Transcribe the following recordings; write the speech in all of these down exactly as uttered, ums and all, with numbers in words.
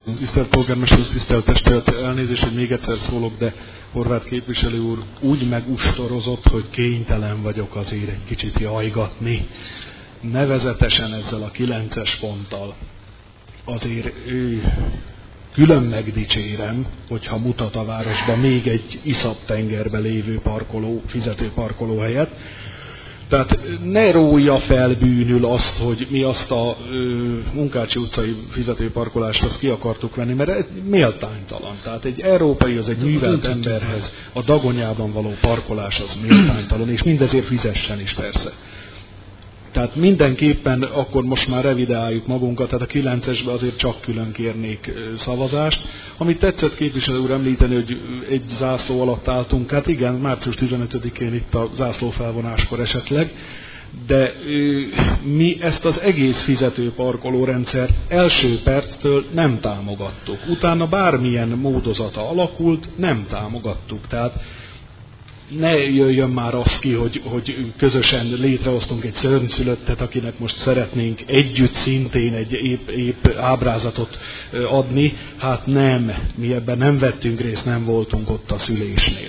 Tisztelt polgármester úr, tisztelt testület, elnézést, hogy még egyszer szólok, de Horváth képviselő úr úgy megustorozott, hogy kénytelen vagyok azért egy kicsit jajgatni. Nevezetesen ezzel a kilences ponttal. Azért ő külön megdicsérem, hogyha mutat a városban még egy iszap tengerbe lévő parkoló, fizető parkolóhelyet. Tehát ne rója fel bűnül azt, hogy mi azt a ö, Munkácsi utcai fizetőparkolást azt ki akartuk venni, mert ez méltánytalan. Tehát egy európai, az egy művelt emberhez a Dagonyában való parkolás az méltánytalan, és mindezért fizessen is persze. Tehát mindenképpen akkor most már revidáljuk magunkat, tehát a kilencesbe azért csak külön kérnék szavazást. Amit tetszett képviselő úr említeni, hogy egy zászló alatt álltunk, hát igen, március tizenötödikén itt a zászlófelvonáskor esetleg, de mi ezt az egész fizetőparkolórendszert első perctől nem támogattuk. Utána bármilyen módozata alakult, nem támogattuk. Tehát ne jöjjön már az ki, hogy, hogy közösen létrehoztunk egy szörnyszülöttet, akinek most szeretnénk együtt szintén egy épp, épp ábrázatot adni. Hát nem, mi ebben nem vettünk részt, nem voltunk ott a szülésnél.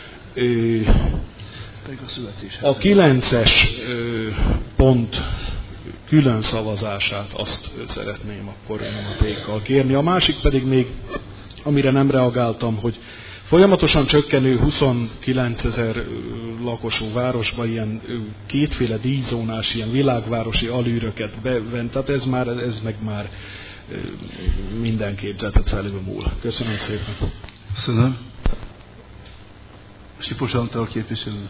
A kilences pont külön szavazását azt szeretném akkor nyomatékkal kérni. A másik pedig még, amire nem reagáltam, hogy folyamatosan csökkenő huszonkilencezer lakosú városba ilyen kétféle díjzónás, ilyen világvárosi alűröket bevent, tehát ez, már, ez meg már minden képzetet felülmúl. Köszönöm szépen. Köszönöm. Sipos Antal képviselő.